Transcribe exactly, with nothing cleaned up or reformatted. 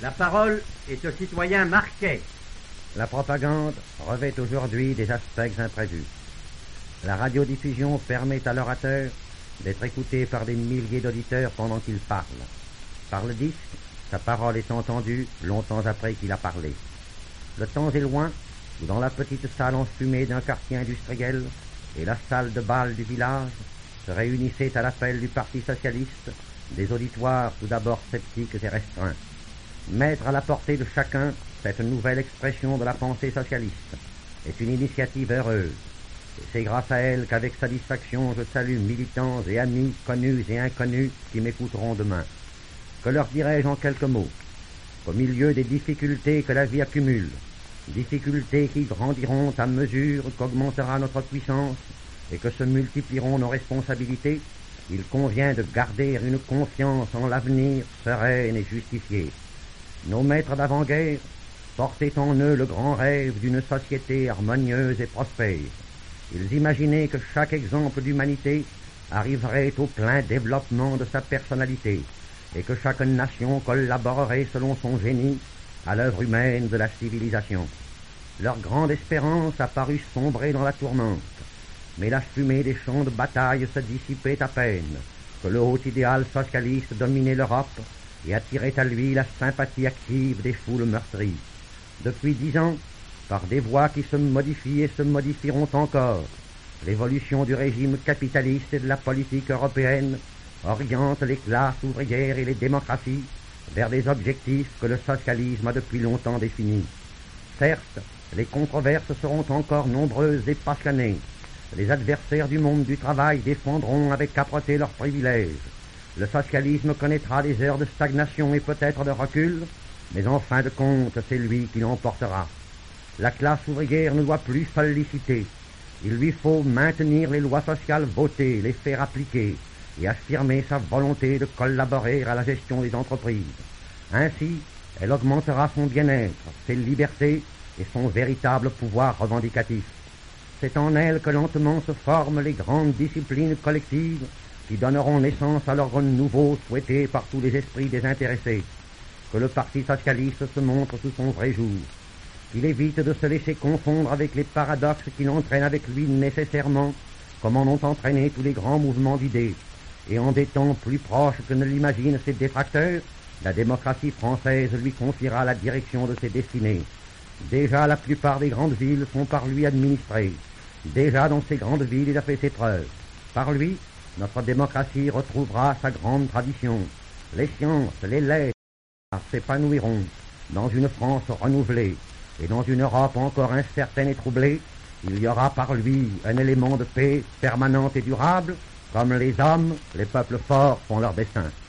La parole est au citoyen Marquet. La propagande revêt aujourd'hui des aspects imprévus. La radiodiffusion permet à l'orateur d'être écouté par des milliers d'auditeurs pendant qu'il parle. Par le disque, sa parole est entendue longtemps après qu'il a parlé. Le temps est loin où dans la petite salle enfumée d'un quartier industriel et la salle de bal du village se réunissaient à l'appel du Parti socialiste des auditoires tout d'abord sceptiques et restreints. Mettre à la portée de chacun cette nouvelle expression de la pensée socialiste est une initiative heureuse, et c'est grâce à elle qu'avec satisfaction je salue militants et amis connus et inconnus qui m'écouteront demain. Que leur dirai-je en quelques mots? Qu'au milieu des difficultés que la vie accumule, difficultés qui grandiront à mesure qu'augmentera notre puissance et que se multiplieront nos responsabilités, il convient de garder une confiance en l'avenir sereine et justifiée. Nos maîtres d'avant-guerre portaient en eux le grand rêve d'une société harmonieuse et prospère. Ils imaginaient que chaque exemple d'humanité arriverait au plein développement de sa personnalité et que chaque nation collaborerait selon son génie à l'œuvre humaine de la civilisation. Leur grande espérance apparut sombrer dans la tourmente, mais la fumée des champs de bataille se dissipait à peine que le haut idéal socialiste dominait l'Europe et attirait à lui la sympathie active des foules meurtries. Depuis dix ans, par des voies qui se modifient et se modifieront encore, l'évolution du régime capitaliste et de la politique européenne oriente les classes ouvrières et les démocraties vers des objectifs que le socialisme a depuis longtemps définis. Certes, les controverses seront encore nombreuses et passionnées. Les adversaires du monde du travail défendront avec âpreté leurs privilèges. Le socialisme connaîtra des heures de stagnation et peut-être de recul, mais en fin de compte, c'est lui qui l'emportera. La classe ouvrière ne doit plus solliciter. Il lui faut maintenir les lois sociales votées, les faire appliquer et affirmer sa volonté de collaborer à la gestion des entreprises. Ainsi, elle augmentera son bien-être, ses libertés et son véritable pouvoir revendicatif. C'est en elle que lentement se forment les grandes disciplines collectives qui donneront naissance à l'ordre nouveau souhaité par tous les esprits désintéressés. Que le Parti socialiste se montre sous son vrai jour, qu'il évite de se laisser confondre avec les paradoxes qu'il entraîne avec lui nécessairement, comme en ont entraîné tous les grands mouvements d'idées, et en des temps plus proches que ne l'imaginent ses détracteurs, la démocratie française lui confiera la direction de ses destinées. Déjà la plupart des grandes villes sont par lui administrées. Déjà dans ces grandes villes il a fait ses preuves. Par lui, notre démocratie retrouvera sa grande tradition. Les sciences, les lettres s'épanouiront dans une France renouvelée, et dans une Europe encore incertaine et troublée, il y aura par lui un élément de paix permanente et durable, comme les hommes, les peuples forts font leur dessein.